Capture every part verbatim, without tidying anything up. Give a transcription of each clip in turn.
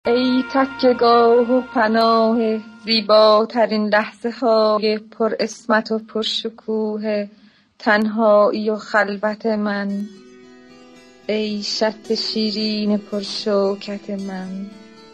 ای تکیه‌گاه و پناه زیباترین لحظه های پر عصمت و پر شکوه تنهایی و خلوت من، ای شط شیرین پر شوکت من.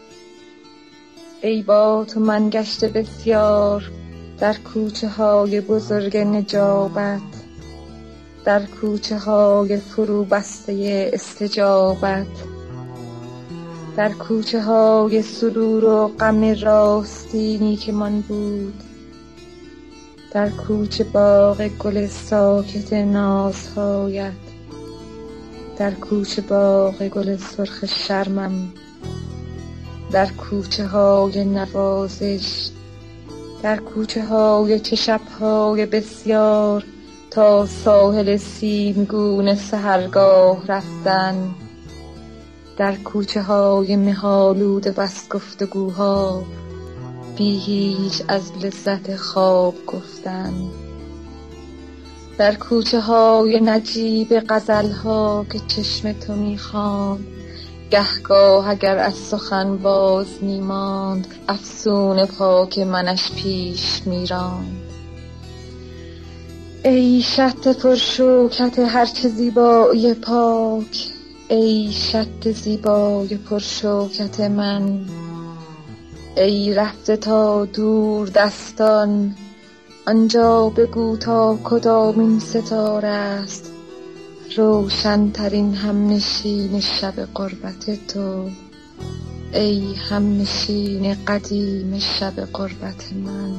ای با تو من گشته بسیار در کوچه های بزرگ نجابت، در کوچه های فرو بسته استجابت، در کوچه های سرور و غم راستینی که من بود، در کوچه باغ گل ساکت نازهایت، در کوچه باغ گل سرخ شرمم، در کوچه های نوازش، در کوچه های چه شب‌های بسیار تا ساحل سیمگون سحرگاه رفتن، در کوچه های مه‌آلود بس گفتگوها بی هیچ از لذت خواب گفتن، در کوچه های نجیب غزل ها که چشم تو می خواند، گهگاه اگر از سخن باز می ماند افسون پاک منش پیش می راند. ای شط پر شوکت هرچه زیبایی پاک، ای شط زیبای پر شوکت من، ای رفته تا دور دستان آنجا بگو تا کدامین ستاره است روشن ترین همنشین شب غربت تو، ای همنشین قدیم شب غربت من.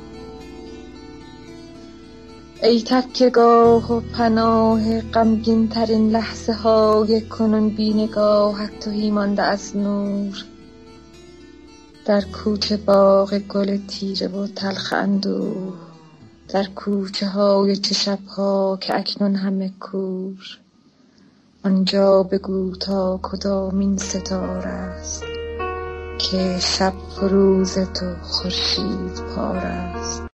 ای تکیه‌گاه و پناه غمگین ترین لحظه های کنون بی نگاهت تهی مانده از نور، در کوچه باغ گل تیره و تلخ اندوه، در کوچه های چه شب‌ها که اکنون همه کور، آنجا بگو تا کدامین ستاره است که شب فروز تو خورشید پار است.